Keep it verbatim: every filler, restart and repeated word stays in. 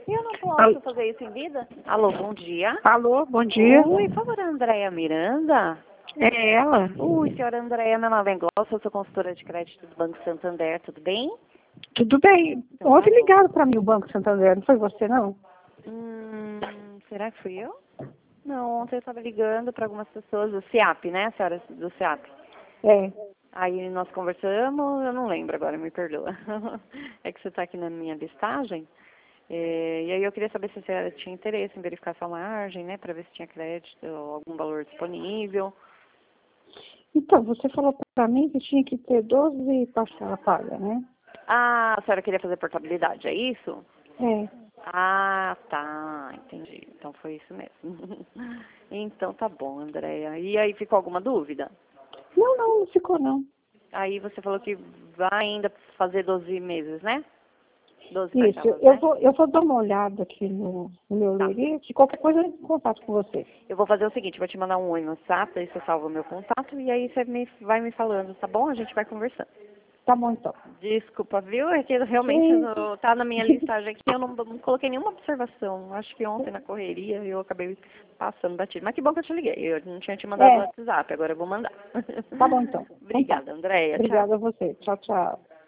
Eu não Alô? posso fazer isso em vida? Alô, bom dia. Alô, bom dia. Oi, por favor, Andréia Miranda? É ela? Oi, senhora Andréia, meu nome é Glossa, eu sou consultora de crédito do Banco Santander, tudo bem? Tudo bem. Então, Ontem tá bom. ligaram para mim o Banco Santander, não foi você, não? Hum, será que fui eu? Não, ontem eu estava ligando para algumas pessoas do SEAP, né, a senhora do SEAP? É. Aí nós conversamos, eu não lembro agora, me perdoa. É que você está aqui na minha listagem. É, e aí eu queria saber se a senhora tinha interesse em verificar sua margem, né, para ver se tinha crédito ou algum valor disponível. Então, você falou para mim que tinha que ter doze parcelas pagas, né? Ah, a senhora queria fazer portabilidade, é isso? É. Ah, tá, entendi. Então foi isso mesmo. Então tá bom, Andréia. E aí ficou alguma dúvida? Não, não, não ficou, não. Aí você falou que vai ainda fazer doze meses, né? doze Isso, parcelas, eu né? vou, eu vou dar uma olhada aqui no, no meu Tá. lerite, qualquer coisa eu entro em contato com você. Eu vou fazer o seguinte, vou te mandar um oi no WhatsApp, aí você salva o meu contato e aí você me, vai me falando, tá bom? A gente vai conversando. Tá bom, então. Desculpa, viu? É que realmente Sim. no, tá na minha listagem aqui, eu não, não coloquei nenhuma observação. Acho que ontem na correria eu acabei passando batido. Mas que bom que eu te liguei. Eu não tinha te mandado o É, WhatsApp, agora eu vou mandar. tá bom, então. Então tá. Obrigada, Andréia. Tchau. Obrigada a você. Tchau, tchau.